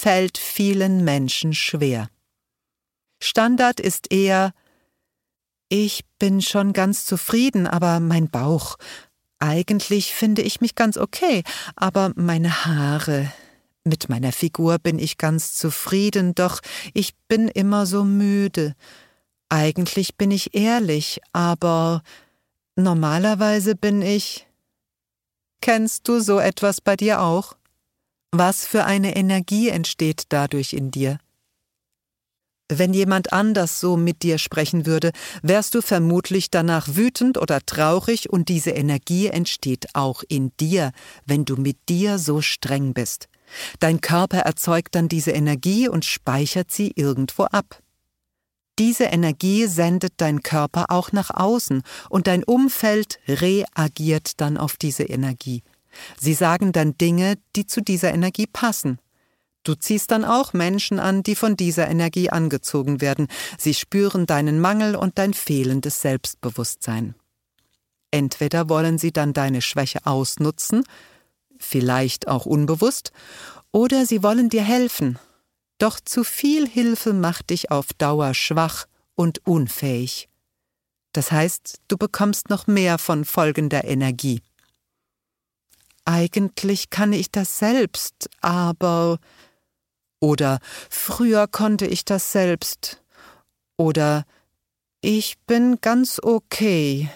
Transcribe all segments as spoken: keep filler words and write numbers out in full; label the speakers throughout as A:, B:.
A: fällt vielen Menschen schwer. Standard ist eher: Ich bin schon ganz zufrieden, aber mein Bauch, eigentlich finde ich mich ganz okay, aber meine Haare, mit meiner Figur bin ich ganz zufrieden, doch ich bin immer so müde. Eigentlich bin ich ehrlich, aber normalerweise bin ich... Kennst du so etwas bei dir auch? Was für eine Energie entsteht dadurch in dir? Wenn jemand anders so mit dir sprechen würde, wärst du vermutlich danach wütend oder traurig, und diese Energie entsteht auch in dir, wenn du mit dir so streng bist. Dein Körper erzeugt dann diese Energie und speichert sie irgendwo ab. Diese Energie sendet dein Körper auch nach außen, und dein Umfeld reagiert dann auf diese Energie. Sie sagen dann Dinge, die zu dieser Energie passen. Du ziehst dann auch Menschen an, die von dieser Energie angezogen werden. Sie spüren deinen Mangel und dein fehlendes Selbstbewusstsein. Entweder wollen sie dann deine Schwäche ausnutzen, vielleicht auch unbewusst, oder sie wollen dir helfen. Doch zu viel Hilfe macht dich auf Dauer schwach und unfähig. Das heißt, du bekommst noch mehr von folgender Energie. Eigentlich kann ich das selbst, aber... Oder früher konnte ich das selbst. Oder ich bin ganz okay.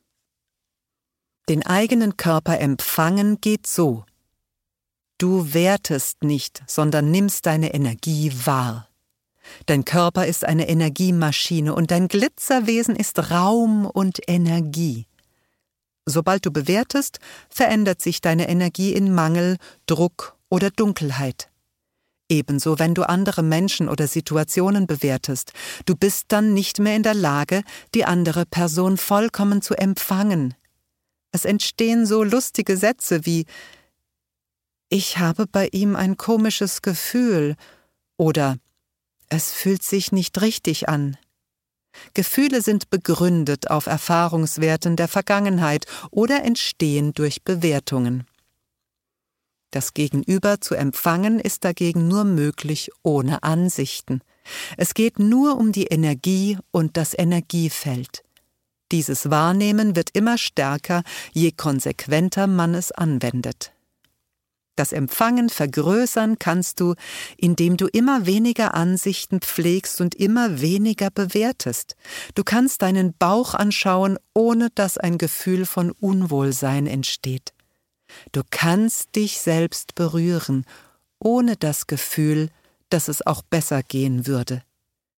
A: Den eigenen Körper empfangen geht so: Du wertest nicht, sondern nimmst deine Energie wahr. Dein Körper ist eine Energiemaschine und dein Glitzerwesen ist Raum und Energie. Sobald du bewertest, verändert sich deine Energie in Mangel, Druck oder Dunkelheit. Ebenso, wenn du andere Menschen oder Situationen bewertest. Du bist dann nicht mehr in der Lage, die andere Person vollkommen zu empfangen. Es entstehen so lustige Sätze wie: Ich habe bei ihm ein komisches Gefühl oder es fühlt sich nicht richtig an. Gefühle sind begründet auf Erfahrungswerten der Vergangenheit oder entstehen durch Bewertungen. Das Gegenüber zu empfangen ist dagegen nur möglich ohne Ansichten. Es geht nur um die Energie und das Energiefeld. Dieses Wahrnehmen wird immer stärker, je konsequenter man es anwendet. Das Empfangen vergrößern kannst du, indem du immer weniger Ansichten pflegst und immer weniger bewertest. Du kannst deinen Bauch anschauen, ohne dass ein Gefühl von Unwohlsein entsteht. Du kannst dich selbst berühren, ohne das Gefühl, dass es auch besser gehen würde.